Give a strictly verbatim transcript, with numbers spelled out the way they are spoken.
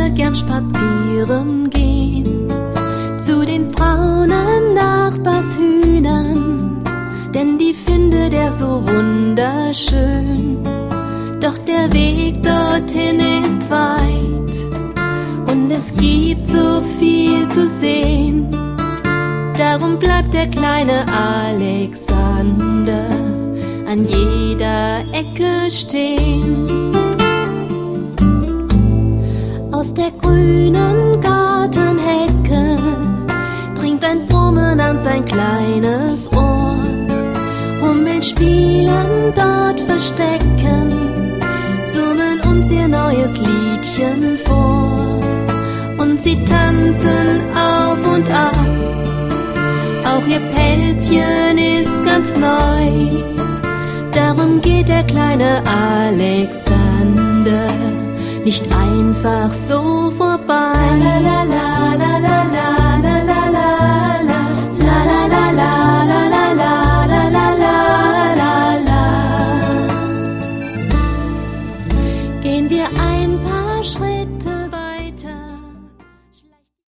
würde gern spazieren gehen zu den braunen Nachbarshühnern, denn die findet er so wunderschön. Doch der Weg dorthin ist weit und es gibt so viel zu sehen. Darum bleibt der kleine Alexander an jeder Ecke stehen. Aus der grünen Gartenhecke dringt ein Brummen an sein kleines Ohr. Hummeln spielen dort verstecken, summen uns ihr neues Liedchen vor. Und sie tanzen auf und ab, auch ihr Pelzchen ist ganz neu. Darum geht der kleine Alexander nicht einfach so vorbei.